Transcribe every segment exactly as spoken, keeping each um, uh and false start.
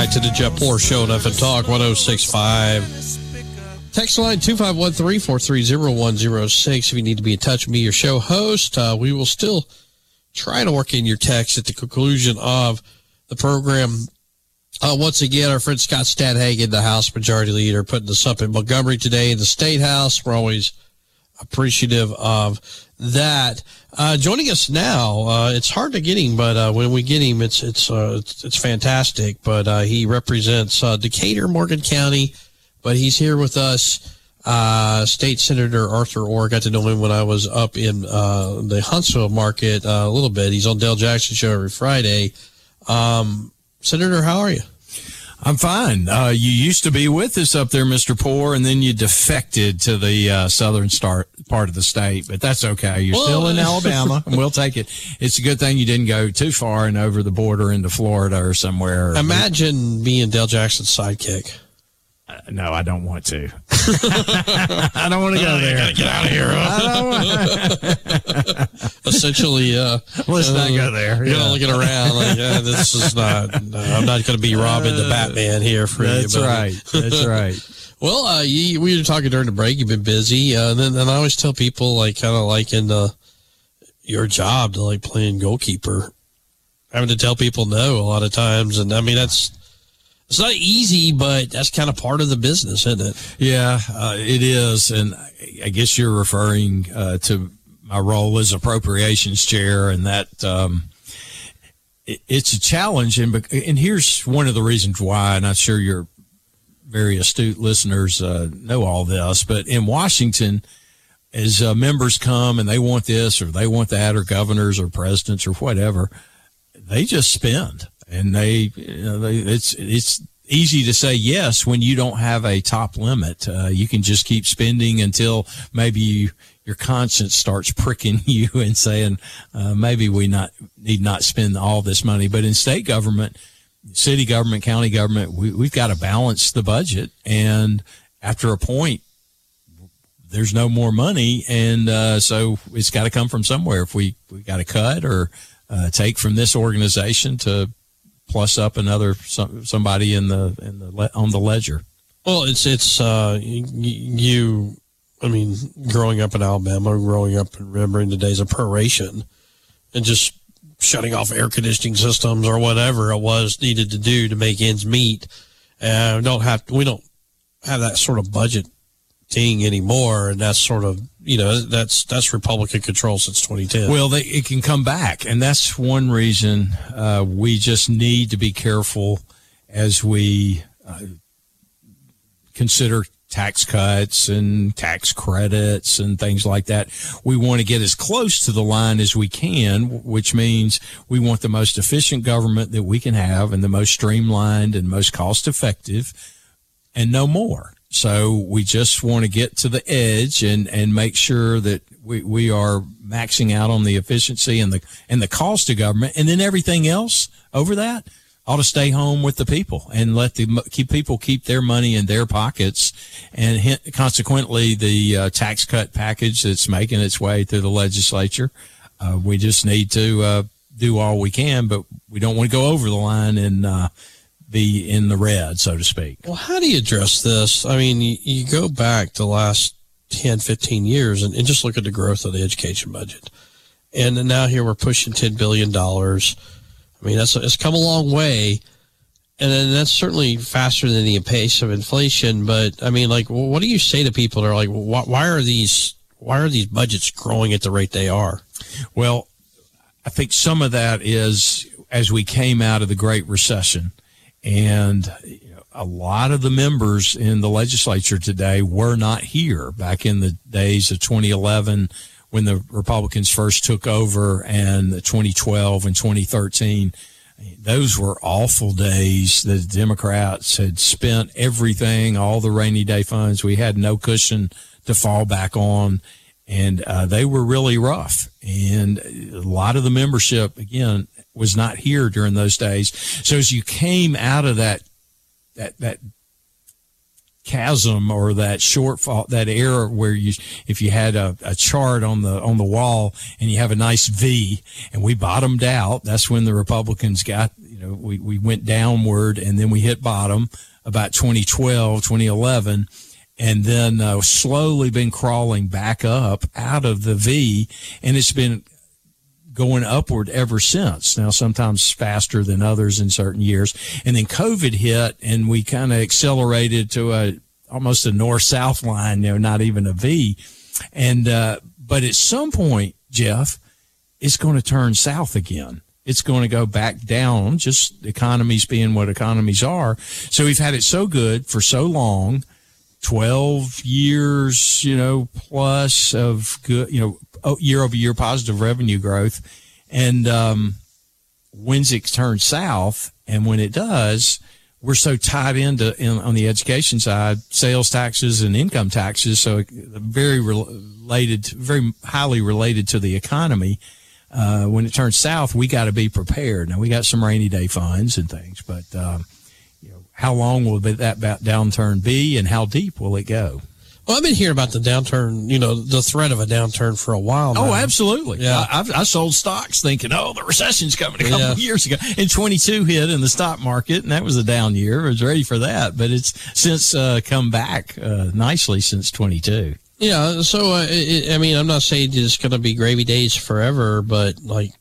back to the Jeff Poor Show on F and Talk one oh six point five. Text line two five one three, four three zero, one zero six if you need to be in touch with me, your show host. Uh, we will still try to work in your text at the conclusion of the program. Uh, once again, our friend Scott Stadhagen, the House Majority Leader, putting us up in Montgomery today in the State House. We're always appreciative of that. Uh, joining us now, uh, it's hard to get him, but uh, when we get him, it's it's uh, it's, it's fantastic. But uh, he represents uh, Decatur, Morgan County, but he's here with us. Uh, State Senator Arthur Orr. Got to know him when I was up in uh, the Huntsville market uh, a little bit. He's on Dale Jackson Show every Friday. Um, Senator, how are you? I'm fine. Uh, you used to be with us up there, Mister Poor, and then you defected to the uh, southern start part of the state, but that's okay. You're well, still in Alabama, and we'll take it. It's a good thing you didn't go too far and over the border into Florida or somewhere. Imagine being Dale Jackson's sidekick. Uh, no, I don't want to. I don't want to go there. Gotta get out of here. Huh? Essentially, uh, let's uh, not go there. You're yeah. looking around like, yeah, this is not. No, I'm not going to be Robin the Batman here for That's you. That's right. That's right. Well, uh, you, we were talking during the break. You've been busy, uh, and then and I always tell people like kind of like in uh, your job to like playing goalkeeper, having to tell people no a lot of times, and I mean that's. It's not easy, but that's kind of part of the business, isn't it? Yeah, uh, it is. And I guess you're referring uh, to my role as appropriations chair, and that um, it, it's a challenge. And, and here's one of the reasons why, and I'm sure your very astute listeners uh, know all this, but in Washington, as uh, members come and they want this or they want that, or governors or presidents or whatever, they just spend. And they, you know, they, it's it's easy to say yes when you don't have a top limit. Uh, you can just keep spending until maybe you, your conscience starts pricking you and saying uh, maybe we not need not spend all this money. But in state government, city government, county government, we, we've got to balance the budget. And after a point, there's no more money, and uh, so it's got to come from somewhere. If we we got to cut or uh, take from this organization to plus up another somebody in the in the on the ledger. Well, it's it's uh, you. I mean, growing up in Alabama, growing up and remembering the days of proration, and just shutting off air conditioning systems or whatever it was needed to do to make ends meet. Uh, we don't have we don't have that sort of budget thing anymore, and that's sort of, you know, that's that's Republican control since twenty ten. Well, they, it can come back, and that's one reason uh, we just need to be careful as we uh, consider tax cuts and tax credits and things like that. We want to get as close to the line as we can, which means we want the most efficient government that we can have and the most streamlined and most cost-effective, and no more. So we just want to get to the edge and, and make sure that we, we are maxing out on the efficiency and the and the cost of government, and then everything else over that ought to stay home with the people and let the keep people keep their money in their pockets. And hence, consequently, the uh, tax cut package that's making its way through the legislature, uh, we just need to uh, do all we can, but we don't want to go over the line and uh, be in the red, so to speak. Well, how do you address this? I mean, you, you go back the last ten, fifteen years and, and just look at the growth of the education budget. And then now here we're pushing ten billion dollars. I mean, that's it's come a long way. And then that's certainly faster than the pace of inflation. But, I mean, like, what do you say to people that are like, why, why are these why are these budgets growing at the rate they are? Well, I think some of that is as we came out of the Great Recession. And you know, a lot of the members in the legislature today were not here back in the days of twenty eleven when the Republicans first took over, and twenty twelve and twenty thirteen. Those were awful days. The Democrats had spent everything, all the rainy day funds. We had no cushion to fall back on, and uh, they were really rough. And a lot of the membership, again, was not here during those days. So as you came out of that, that, that chasm or that shortfall, that error where you, if you had a, a chart on the, on the wall and you have a nice V and we bottomed out, that's when the Republicans got, you know, we, we went downward and then we hit bottom about twenty twelve, twenty eleven, and then uh, slowly been crawling back up out of the V, and it's been going upward ever since. Now, sometimes faster than others in certain years. And then COVID hit, and we kind of accelerated to a almost a north-south line, you know, not even a V. And uh, but at some point, Jeff, it's going to turn south again. It's going to go back down, just economies being what economies are. So we've had it so good for so long, twelve years, you know, plus of good, you know, year over year positive revenue growth. And um, when's it turn south? And when it does, we're so tied into, in, on the education side, sales taxes and income taxes. So very related, very highly related to the economy. Uh, when it turns south, we got to be prepared. Now, we got some rainy day funds and things, but, um, you know, how long will that downturn be and how deep will it go? Well, I've been hearing about the downturn, you know, the threat of a downturn for a while now. Oh, absolutely. Yeah. I, I've, I sold stocks thinking, oh, the recession's coming a couple yeah. of years ago. And twenty-two hit in the stock market, and that was a down year. I was ready for that. But it's since uh, come back uh, nicely since twenty-two. Yeah, so, uh, it, I mean, I'm not saying it's going to be gravy days forever, but, like,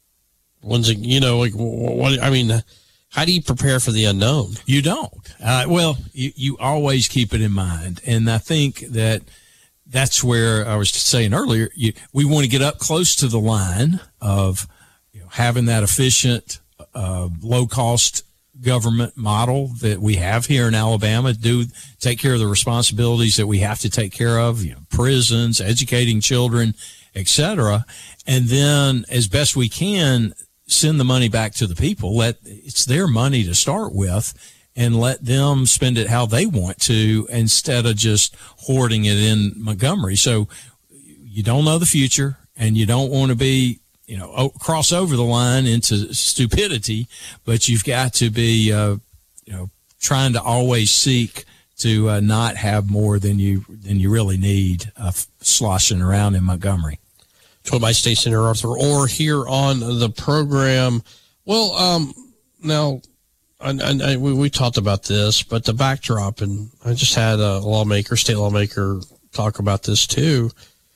when's it, you know, like, what, I mean, how do you prepare for the unknown? You don't. Uh, well, you, you always keep it in mind. And I think that that's where I was saying earlier, you, we want to get up close to the line of, you know, having that efficient, uh, low-cost government model that we have here in Alabama, do take care of the responsibilities that we have to take care of, you know, prisons, educating children, et cetera. And then as best we can, send the money back to the people. Let it's their money to start with, and let them spend it how they want to instead of just hoarding it in Montgomery. So you don't know the future, and you don't want to be, you know, cross over the line into stupidity, but you've got to be, uh, you know, trying to always seek to uh, not have more than you than you really need uh, sloshing around in Montgomery. Told by State Senator Arthur Orr here on the program. Well, um, now, I, I, I, we, we talked about this, but the backdrop, and I just had a lawmaker, state lawmaker, talk about this too.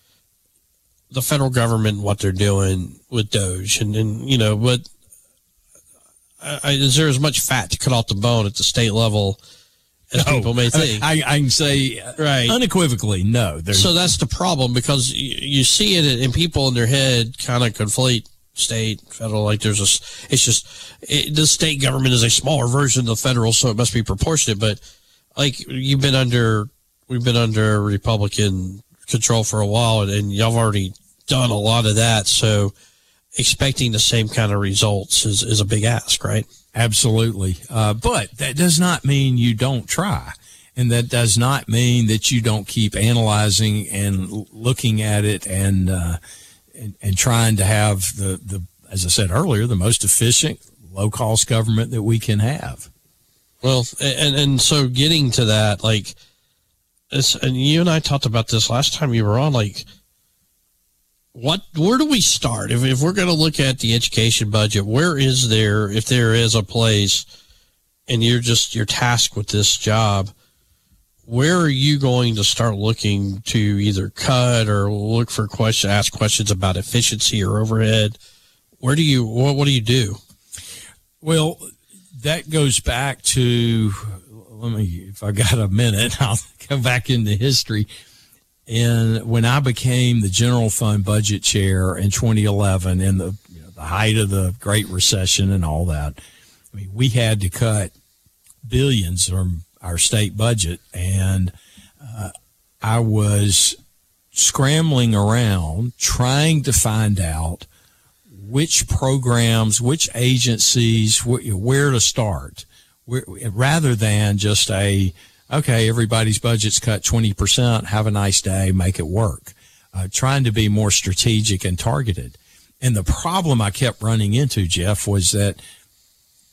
The federal government, what they're doing with Doge, and, and you know, but I, is there as much fat to cut off the bone at the state level as no, people may think? I, I can say right. unequivocally, no. So that's the problem, because you, you see it, and people in their head kind of conflate state, federal. Like there's a, it's just it, the state government is a smaller version of the federal, so it must be proportionate. But like you've been under, we've been under Republican control for a while, and, and y'all have already done a lot of that. So expecting the same kind of results is, is a big ask, right? Absolutely. Uh, but that does not mean you don't try. And that does not mean that you don't keep analyzing and l- looking at it and, uh, and, and trying to have the, the, as I said earlier, the most efficient, low cost government that we can have. Well, and, and so getting to that, like, it's, and you and I talked about this last time you were on, like, what, where do we start? If, if we're going to look at the education budget, where is there, if there is a place, and you're just, you're tasked with this job, where are you going to start looking to either cut or look for questions, ask questions about efficiency or overhead? Where do you, what, what do you do? Well, that goes back to, let me, if I got a minute, I'll go back into history. And when I became the general fund budget chair in twenty eleven, in the, you know, the height of the Great Recession and all that, I mean, we had to cut billions from our state budget. And uh, I was scrambling around trying to find out which programs, which agencies, wh- where to start, where, rather than just a, okay, everybody's budget's cut twenty percent, have a nice day, make it work. Uh, trying to be more strategic and targeted. And the problem I kept running into, Jeff, was that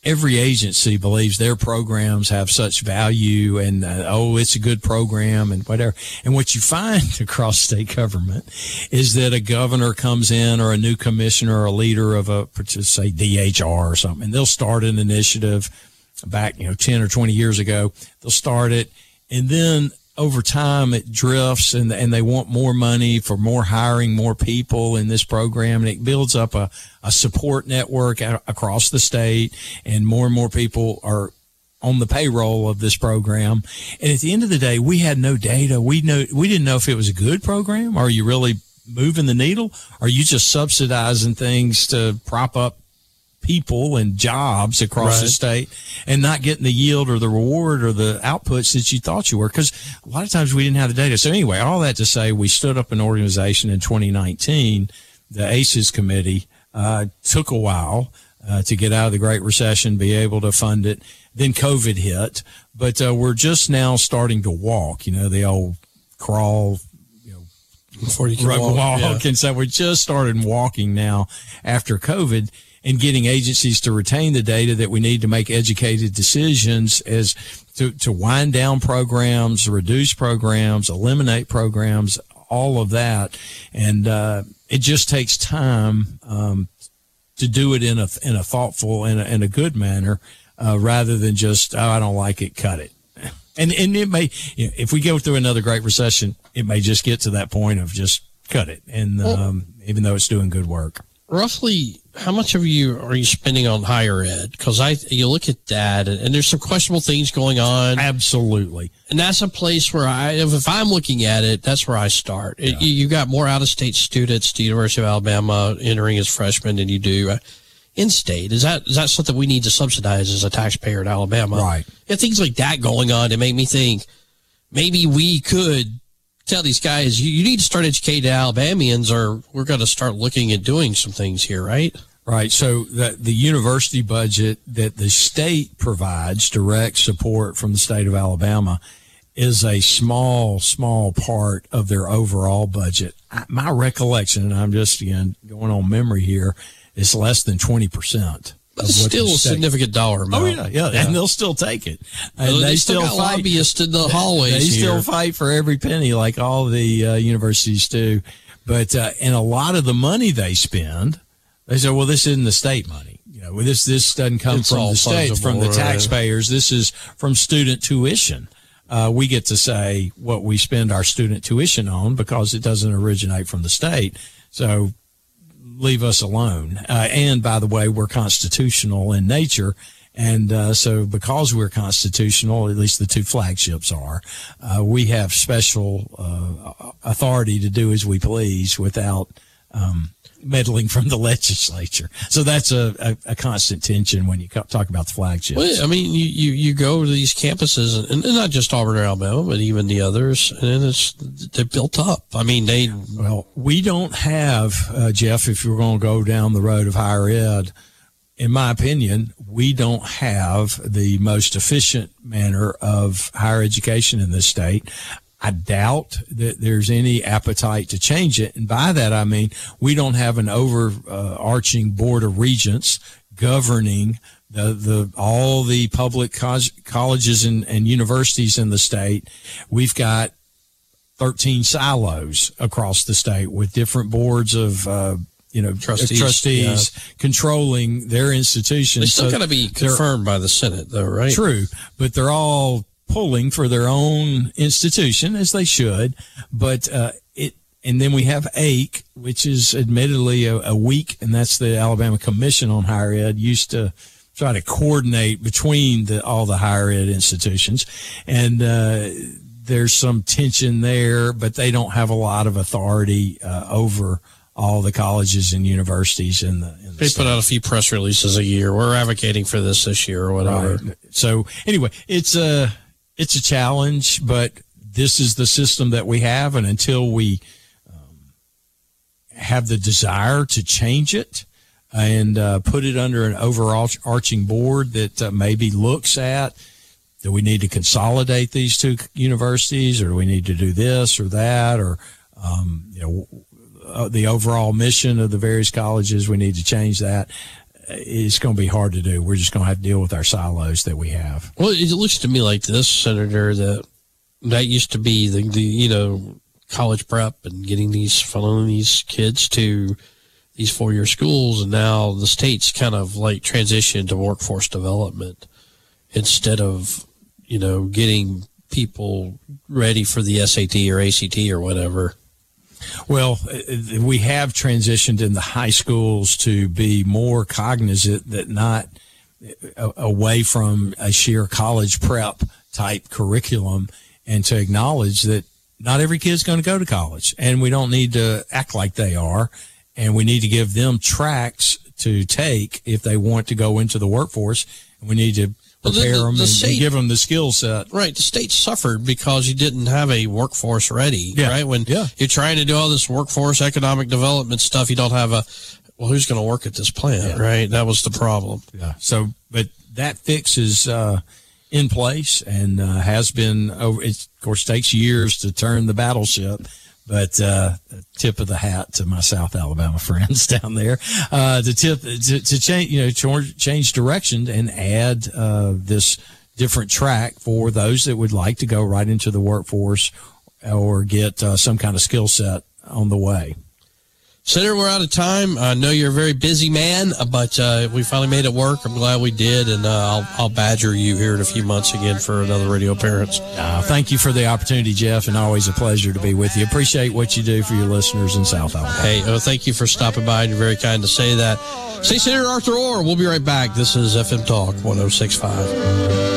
every agency believes their programs have such value and, uh, oh, it's a good program and whatever. And what you find across state government is that a governor comes in or a new commissioner or a leader of a, say, D H R or something, and they'll start an initiative back, you know, ten or twenty years ago. They'll start it, and then over time it drifts, and and they want more money for more hiring, more people in this program, and it builds up a, a support network across the state, and more and more people are on the payroll of this program. And at the end of the day, we had no data. We know we didn't know if it was a good program. Are you really moving the needle? Are you just subsidizing things to prop up people and jobs across right. the state and not getting the yield or the reward or the outputs that you thought you were? Because a lot of times we didn't have the data. So anyway, all that to say, we stood up an organization in twenty nineteen, the ACES committee. Uh, took a while uh, to get out of the Great Recession, be able to fund it. Then COVID hit, but uh, we're just now starting to walk, you know, the old crawl, you know, before you can walk, walk. Yeah. And so we just started walking now after COVID, and getting agencies to retain the data that we need to make educated decisions as to, to wind down programs, reduce programs, eliminate programs, all of that. And uh, it just takes time um, to do it in a in a thoughtful and a, in a good manner, uh, rather than just, oh, I don't like it, cut it. And and it may, you know, if we go through another Great Recession, it may just get to that point of just cut it. And um, even though it's doing good work. Roughly, how much of you are you spending on higher ed? Because I, you look at that, and, and there's some questionable things going on. Absolutely, and that's a place where I, if, if I'm looking at it, that's where I start. Yeah. It, you, you got more out-of-state students to University of Alabama entering as freshmen than you do uh, in-state. Is that is that something we need to subsidize as a taxpayer in Alabama? Right. And things like that going on to make me think maybe we could tell these guys, you, you need to start educating Alabamians, or we're going to start looking at doing some things here, right? Right. So the, the university budget that the state provides, direct support from the state of Alabama, is a small, small part of their overall budget. I, my recollection, and I'm just again going on memory here, is less than twenty percent. That's still a significant dollar amount. Oh, yeah, yeah, yeah. And they'll still take it. And well, they, they still, still got fight. lobbyists in the hallways. They here. still fight for every penny like all the uh, universities do. But, uh, and a lot of the money they spend, they say, well, this isn't the state money. You know, this, this doesn't come it's from the state, from the taxpayers. Right? This is from student tuition. Uh, we get to say what we spend our student tuition on because it doesn't originate from the state. So, leave us alone. Uh, and by the way, we're constitutional in nature. And uh, so because we're constitutional, at least the two flagships are, uh, we have special uh, authority to do as we please without um, meddling from the legislature. So that's a, a, a constant tension when you talk about the flagships. Well, I mean, you, you, you go to these campuses, and, and not just Auburn or Alabama, but even the others, and it's they're built up. I mean, they well, we don't have uh, Jeff. If you're going to go down the road of higher ed, in my opinion, we don't have the most efficient manner of higher education in this state. I doubt that there's any appetite to change it. And by that, I mean, we don't have an overarching uh, board of regents governing the, the, all the public co- colleges and, and universities in the state. We've got thirteen silos across the state with different boards of, uh, you know, trustees, trustees yeah. controlling their institutions. They still so got to be confirmed by the Senate, though, right? True, but they're all pulling for their own institution, as they should. But uh, it, and then we have A C E, which is admittedly a, a weak, and that's the Alabama Commission on Higher Ed, used to try to coordinate between the, all the higher ed institutions, and uh, there's some tension there, but they don't have a lot of authority uh, over all the colleges and universities in the, in the they state. Put out a few press releases a year. We're advocating for this this year or whatever. Right. So anyway, it's a it's a challenge, but this is the system that we have, and until we um, have the desire to change it and uh, put it under an overarching board that uh, maybe looks at, do we need to consolidate these two universities, or do we need to do this or that, or um, you know, uh, the overall mission of the various colleges, we need to change that. it's going to be hard to do. We're just going to have to deal with our silos that we have. Well, it looks to me like this, Senator, that that used to be the, the you know, college prep and getting these, following these kids to these four-year schools, and now the state's kind of like transitioned to workforce development instead of, you know, getting people ready for the S A T or A C T or whatever. Well, we have transitioned in the high schools to be more cognizant that not away from a sheer college prep type curriculum, and to acknowledge that not every kid's going to go to college, and we don't need to act like they are, and we need to give them tracks to take if they want to go into the workforce, and we need to prepare well, the, the, them the and, state, and give them the skill set. Right. The state suffered because you didn't have a workforce ready, yeah. right? When yeah. you're trying to do all this workforce economic development stuff, you don't have a, well, who's going to work at this plant, yeah. right? That was the problem. Yeah. So, but that fix is uh, in place and uh, has been, over. It, of course, takes years to turn the battleship. But uh, tip of the hat to my South Alabama friends down there uh, to tip to, to change, you know, change direction and add uh, this different track for those that would like to go right into the workforce or get uh, some kind of skill set on the way. Senator, we're out of time. I know you're a very busy man, but uh, we finally made it work. I'm glad we did, and uh, I'll, I'll badger you here in a few months again for another radio appearance. Uh, thank you for the opportunity, Jeff, and always a pleasure to be with you. Appreciate what you do for your listeners in South Alabama. Hey, oh, thank you for stopping by, and you're very kind to say that. Say Senator Arthur Orr. We'll be right back. This is F M Talk one oh six point five.